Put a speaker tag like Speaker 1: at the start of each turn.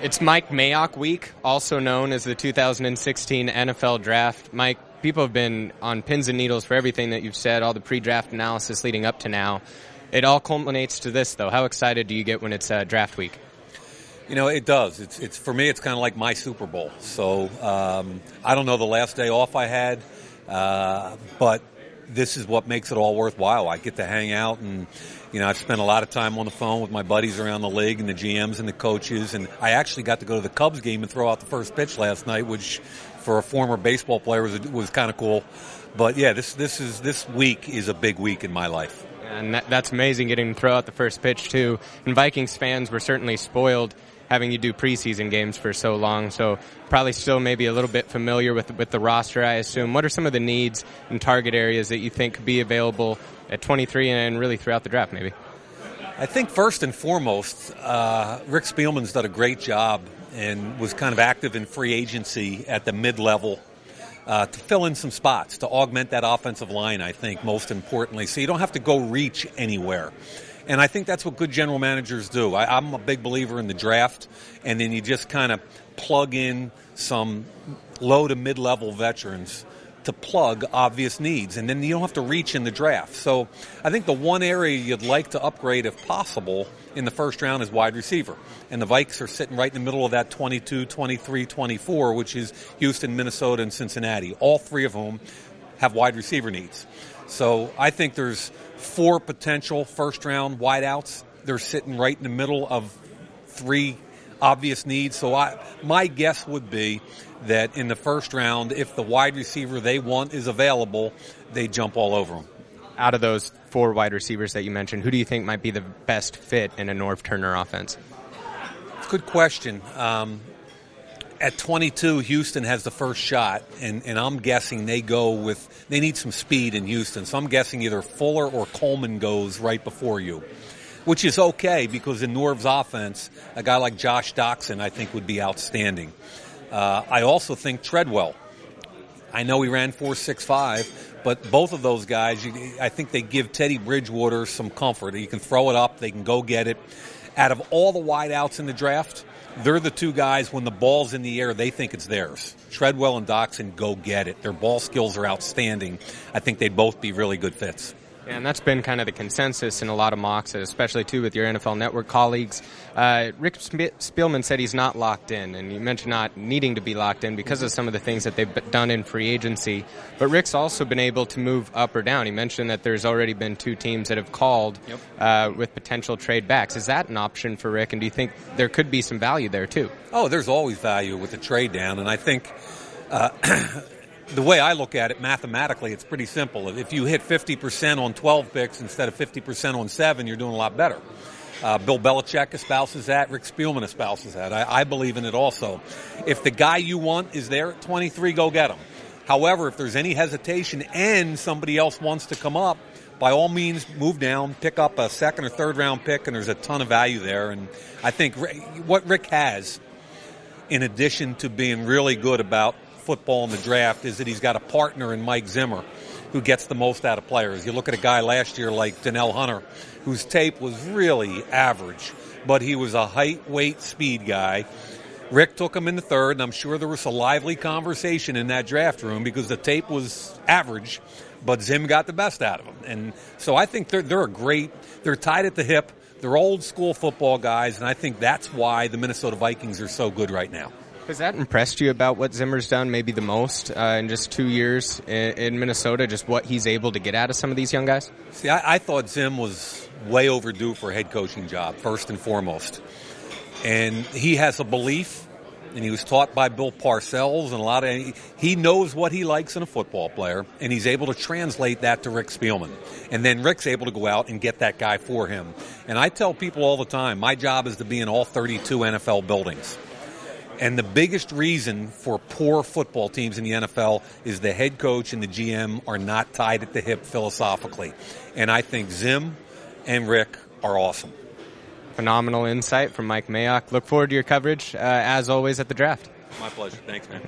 Speaker 1: It's Mike Mayock week, also known as the 2016 NFL Draft. Mike, people have been on pins and needles for everything that you've said, all the pre-draft analysis leading up to now. It all culminates to this, though. How excited do you get when it's draft week?
Speaker 2: You know, it does. It's for me, it's kind of like my Super Bowl. So I don't know the last day off I had, but this is what makes it all worthwhile. I get to hang out and, you know, I've spent a lot of time on the phone with my buddies around the league and the GMs and the coaches, and I actually got to go to the Cubs game and throw out the first pitch last night, which for a former baseball player was kind of cool. But yeah, this week is a big week in my life.
Speaker 1: And that's amazing, getting to throw out the first pitch too. And Vikings fans were certainly spoiled having you do preseason games for so long, so probably still maybe a little bit familiar with the roster, I assume. What are some of the needs and target areas that you think could be available at 23 and really throughout the draft maybe?
Speaker 2: I think first and foremost, Rick Spielman's done a great job and was kind of active in free agency at the mid-level to fill in some spots, to augment that offensive line, I think, most importantly. So you don't have to go reach anywhere. And I think that's what good general managers do. I'm a big believer in the draft, and then you just kind of plug in some low to mid-level veterans to plug obvious needs, and then you don't have to reach in the draft. So I think the one area you'd like to upgrade, if possible, in the first round is wide receiver. And the Vikes are sitting right in the middle of that 22, 23, 24, which is Houston, Minnesota, and Cincinnati, all three of whom have wide receiver needs. So I think there's 4 potential first-round wideouts. They're sitting right in the middle of 3 obvious needs. So my guess would be that in the first round, if the wide receiver they want is available, they jump all over them.
Speaker 1: Out of those 4 wide receivers that you mentioned, who do you think might be the best fit in a Norv Turner offense?
Speaker 2: Good question. At 22, Houston has the first shot, and I'm guessing they need some speed in Houston. So I'm guessing either Fuller or Coleman goes right before you, which is okay because in Norv's offense, a guy like Josh Doxson, I think, would be outstanding. I also think Treadwell. I know he ran 4.65, but both of those guys, I think they give Teddy Bridgewater some comfort. He can throw it up. They can go get it. Out of all the wideouts in the draft, they're the 2 guys, when the ball's in the air, they think it's theirs. Treadwell and Doxson go get it. Their ball skills are outstanding. I think they'd both be really good fits.
Speaker 1: And that's been kind of the consensus in a lot of mocks, especially, too, with your NFL Network colleagues. Rick Spielman said he's not locked in, and you mentioned not needing to be locked in because of some of the things that they've done in free agency. But Rick's also been able to move up or down. He mentioned that there's already been 2 teams that have called with potential trade backs. Is that an option for Rick, and do you think there could be some value there, too?
Speaker 2: Oh, there's always value with the trade down, and I think the way I look at it mathematically, it's pretty simple. If you hit 50% on 12 picks instead of 50% on 7, you're doing a lot better. Bill Belichick espouses that. Rick Spielman espouses that. I believe in it also. If the guy you want is there at 23, go get him. However, if there's any hesitation and somebody else wants to come up, by all means, move down, pick up a second or third round pick, and there's a ton of value there. And I think what Rick has, in addition to being really good about football in the draft, is that he's got a partner in Mike Zimmer who gets the most out of players. You look at a guy last year like Donnell Hunter, whose tape was really average, but he was a height, weight, speed guy. Rick took him in the 3rd, and I'm sure there was a lively conversation in that draft room because the tape was average, but Zim got the best out of him. And so I think they're tied at the hip. They're old school football guys, and I think that's why the Minnesota Vikings are so good right now.
Speaker 1: Has that impressed you about what Zimmer's done maybe the most in just 2 years in Minnesota, just what he's able to get out of some of these young guys?
Speaker 2: See, I thought Zim was way overdue for a head coaching job, first and foremost. And he has a belief, and he was taught by Bill Parcells, and he knows what he likes in a football player, and he's able to translate that to Rick Spielman. And then Rick's able to go out and get that guy for him. And I tell people all the time, my job is to be in all 32 NFL buildings. And the biggest reason for poor football teams in the NFL is the head coach and the GM are not tied at the hip philosophically. And I think Zim and Rick are awesome.
Speaker 1: Phenomenal insight from Mike Mayock. Look forward to your coverage, as always, at the draft.
Speaker 2: My pleasure. Thanks, man.